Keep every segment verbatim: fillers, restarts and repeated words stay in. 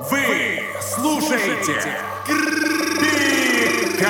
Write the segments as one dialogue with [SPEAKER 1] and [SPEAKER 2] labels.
[SPEAKER 1] Вы слушаете Пикап.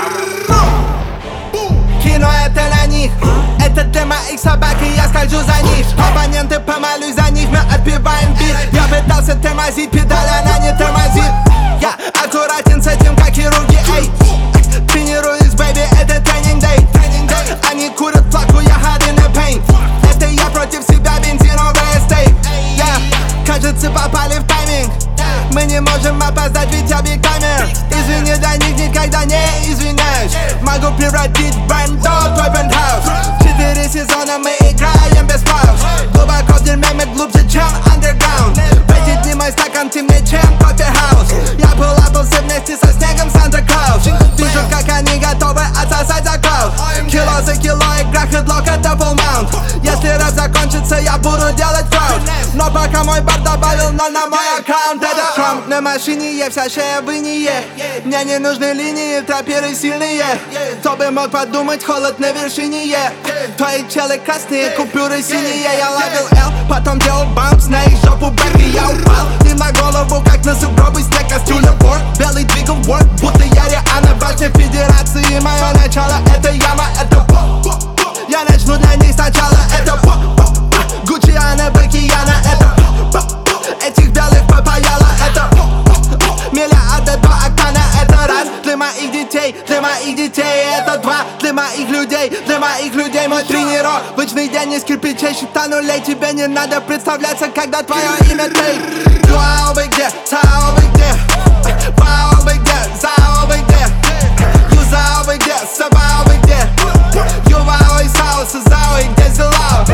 [SPEAKER 2] Кино это на них, это для моих собак, и я скольжу за них. Оппоненты, помолюсь за них, мы отбиваем бит. Я пытался тормозить, педаль, она не тормозит. Я аккуратен с этим, как хирурги, эй. Тренируюсь, бэйби, это тренинг-дэй. Они курят флаку, я hard in the pain. Это я против себя, бензин, on estate. Yeah. Кажется, попали в тайминг. Мы не можем опоздать, ведь объект камер. Извини, для них никогда не извиняюсь. Могу превратить бэнд в твой пентхаус. Четыре сезона мы играем без пауз. Глубоко в дерьме мы глубже, чем underground. В эти дни мой стакан темнее, чем кофе-хаус. Я пулапался вместе со снегом Санта-Клаус. Вижу, как они готовы отсосать за клауд. Кило за кило, игра хедлок, это full mount. Если рэп закончится, я буду делать крауд. Но пока мой бар добавил ноль на мой аккаунт. Это Трамп на машине, я вся шея в инее. Мне не нужны линии, траперы сильные. Кто бы мог подумать, холод на вершине. Твои челы красные, купюры синие. Я ловил L, потом делал бампс на их жопу, бэби, я упал. Ты на голову, как на сугробы, снег, кастрюля, бор. Белый двигал work, будто я реально башня федерации. Мое начало, это яма, это бо. Я начну для них сначала, это бо. Гуччи, Анна, Бакияна, это бо. Этих белых попаяло, это миллиарды, два октана, это раз. Для моих детей, для моих детей, это два. Для моих людей, для моих людей мой тренировочный день из кирпичей, счета нулей. Тебе не надо представляться, когда твое имя ты. Юао вы где, Сао вы где, Бао вы где, Зао вы где, Юзао вы где, Сабао вы где, Ювао и Сао, Сазао и где Зелао.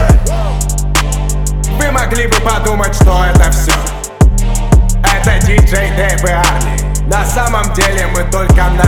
[SPEAKER 1] Вы могли бы подумать, что это все. Это диджей Дэйв и Арли. На самом деле мы только на